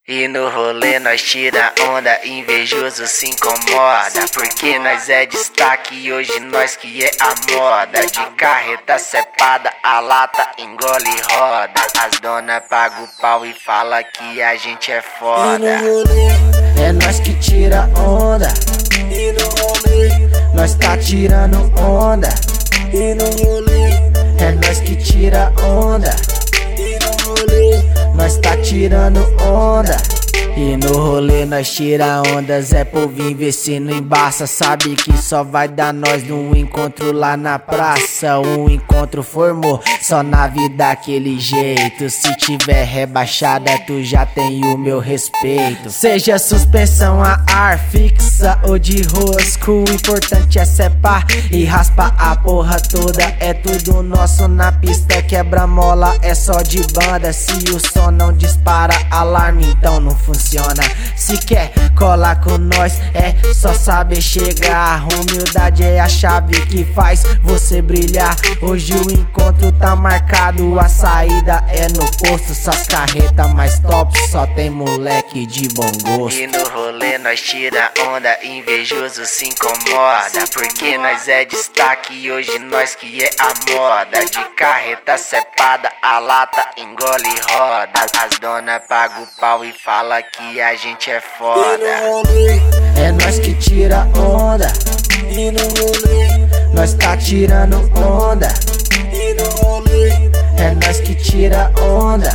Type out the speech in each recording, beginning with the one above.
E no rolê nós tira onda, invejoso se incomoda. Porque nós é destaque e hoje nós que é a moda. De carreta cepada, a lata engole e roda. As dona paga o pau e fala que a gente é foda. E no rolê é nós que tira onda. E no rolê nós tá tirando onda. E no rolê é nós que tira onda. E no rolê nós tá tirando onda. E no rolê nós tira onda, Zé Povinho vê se não embaça. Sabe que só vai dar nós num encontro lá na praça. Um encontro formou, só na vida daquele jeito. Se tiver rebaixada tu já tem o meu respeito. Seja suspensão a ar fixa ou de rosco, o importante é cepar e raspa a porra toda. É tudo nosso na pista, quebra-mola é só de banda. Se o som não dispara alarme, então não funciona. Se quer colar com nós, é só saber chegar. Humildade é a chave que faz você brilhar. Hoje o encontro tá marcado, a saída é no posto. Só as carretas mais top, só tem moleque de bom gosto. E no rolê nós tira onda, invejoso se incomoda. Porque nós é destaque e hoje nós que é a moda. De carreta cepada, a lata engole e roda. As dona paga o pau e fala que a gente é foda. E no rolê é nós que tira onda. E no rolê nós tá tirando onda. E no rolê é nós que tira onda.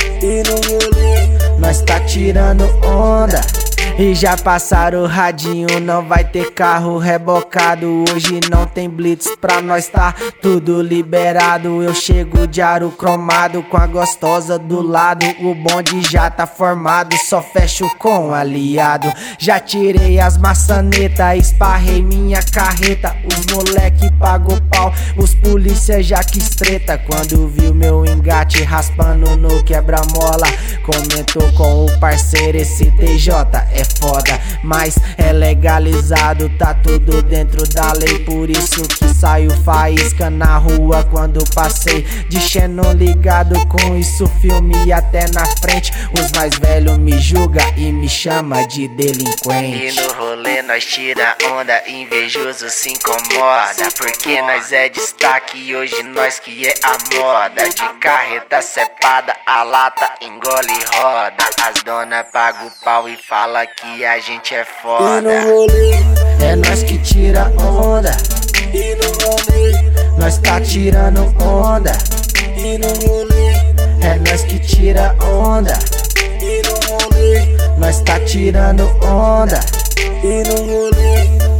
E no rolê nós tá tirando onda. E já passaram o radinho, não vai ter carro rebocado. Hoje não tem blitz, pra nós tá tudo liberado. Eu chego de aro cromado, com a gostosa do lado. O bonde já tá formado, só fecho com aliado. Já tirei as maçanetas, esparrei minha carreta. Os moleque pagou pau, os polícia já quis treta. Quando viu meu engate raspando no quebra-mola, comentou com o parceiro: esse TJ é foda, mas é legalizado, tá tudo dentro da lei. Por isso que saiu faísca na rua quando passei de Xenon ligado. Com isso filme até na frente, os mais velhos me julgam e me chama de delinquente. E no rolê nós tira onda, invejoso se incomoda. Porque nós é destaque e hoje nós que é a moda. De carreta cepada, a lata engole e roda. As dona paga o pau e fala que a gente é foda. E no rolê é nós que tira onda. E no rolê nós tá tirando onda. E no rolê é nós que tira onda. E no rolê nós tá tirando onda. E no rolê